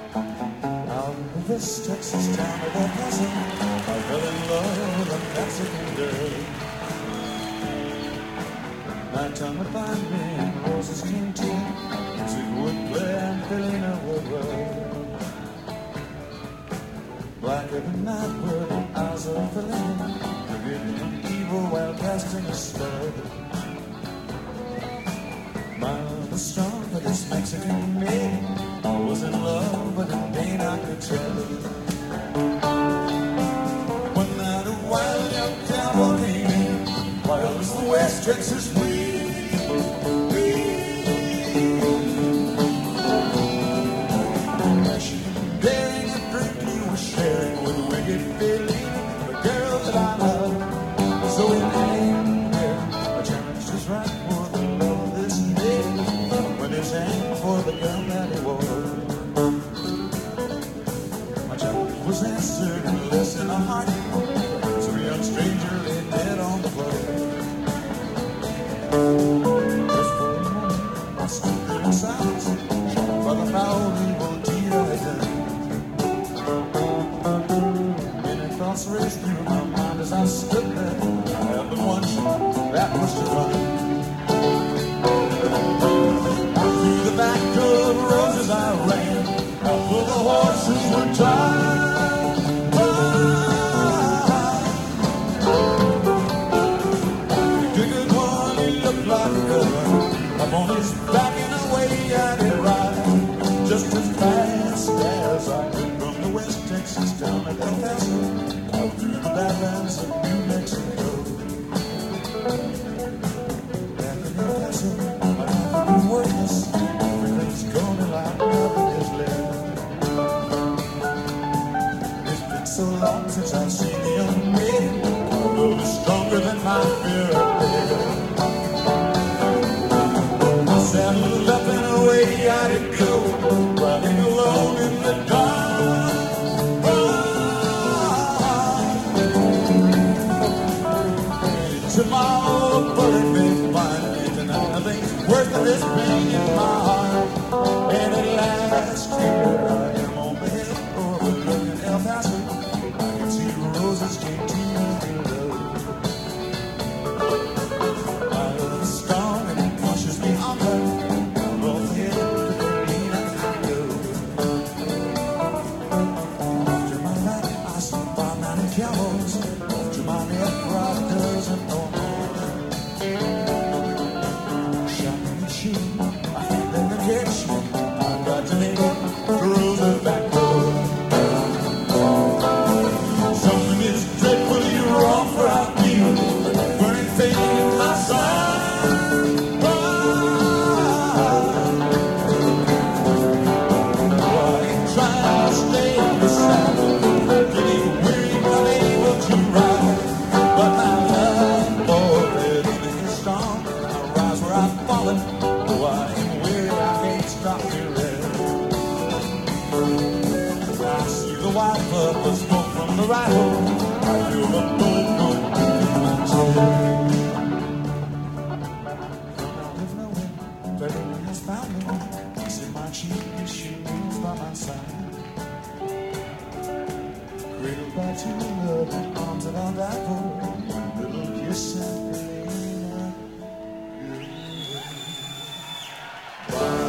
Out of this Texas town of El Paso, I fell in love with a Mexican girl. Nighttime would find me and roses came to me. Music would play and Felina would roll. Blacker than night were the eyes of Felina, revealing evil while casting a spell. My love was strong for this Mexican maid. I was in love, but in vain I could tell. One night a wild young cowboy came in, wild as the West Texas wind. Dashing and daring and drink he was sharing with wicked Felina, the girl that I love. So in anger, I challenged his right for the love of this day, when his hand for the gun that he wore. Was answered in less than a heartbeat, so a young stranger lay dead on the floor. Just for a moment, I stood there in silence, shocked by the foul evil deed I had done. Many thoughts raced through my mind as I stood there. I had but one shot, that was to run. Out through the back door of roses I ran, out where the horses were tied. Up on his back and away I did ride, just as fast as I could from the West Texas town of El Paso, out through the badlands of New Mexico. Back in El Paso, my life has been worthless, everything's gone and like nothing is left. It's been so long since I've seen the young maiden, my love is stronger than my fear of death. Saddled up and away I did go, riding alone in the dark. Tomorrow a bullet may find me tonight. Nothing's worse than this pain in my heart. And at last here I am on the hill overlooking El Paso. I can see the roses came to me below. My love is strong and it pushes me onward. Bye.